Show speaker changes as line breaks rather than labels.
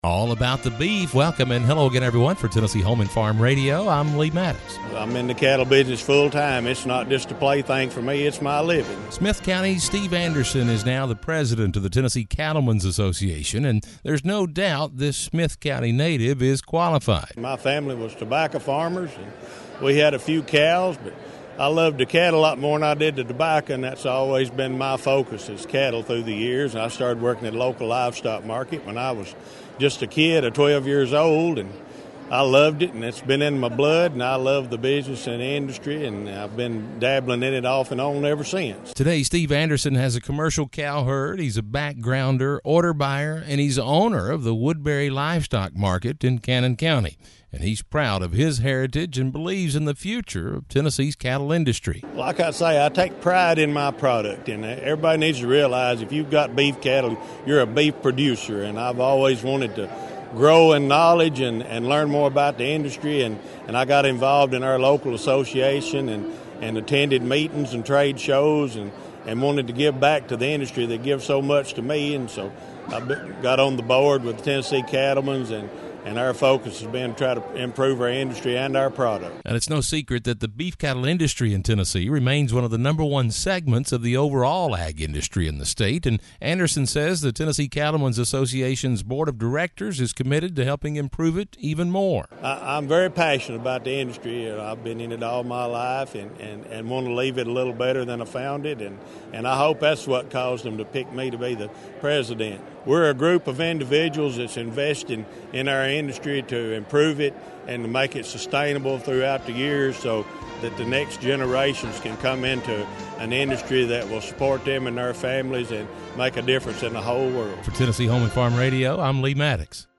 All about the beef. Welcome and hello again, everyone, for Tennessee Home and Farm Radio. I'm Lee Maddox.
I'm in the cattle business full time. It's not just a plaything for me, it's my living.
Smith County's Steve Anderson is now the president of the Tennessee Cattlemen's Association, and there's no doubt this Smith County native is qualified.
My family was tobacco farmers, and we had a few cows, but I loved the cattle a lot more than I did the tobacco, and that's always been my focus is cattle through the years. And I started working at a local livestock market when I was just a kid at 12 years old, and I loved it, and it's been in my blood, and I love the business and the industry, and I've been dabbling in it off and on ever since.
Today, Steve Anderson has a commercial cow herd. He's a backgrounder, order buyer, and he's owner of the Woodbury Livestock Market in Cannon County. And he's proud of his heritage and believes in the future of Tennessee's cattle industry.
Like I say, I take pride in my product, and everybody needs to realize if you've got beef cattle, you're a beef producer, and I've always wanted to grow in knowledge and learn more about the industry, and I got involved in our local association and attended meetings and trade shows and wanted to give back to the industry that gives so much to me, and so I got on the board with the Tennessee Cattlemen's, and our focus has been to try to improve our industry and our product.
And it's no secret that the beef cattle industry in Tennessee remains one of the number one segments of the overall ag industry in the state. And Anderson says the Tennessee Cattlemen's Association's board of directors is committed to helping improve it even more.
I'm very passionate about the industry. I've been in it all my life and want to leave it a little better than I found it. And I hope that's what caused them to pick me to be the president. We're a group of individuals that's investing in our industry to improve it and to make it sustainable throughout the years so that the next generations can come into an industry that will support them and their families and make a difference in the whole world.
For Tennessee Home and Farm Radio, I'm Lee Maddox.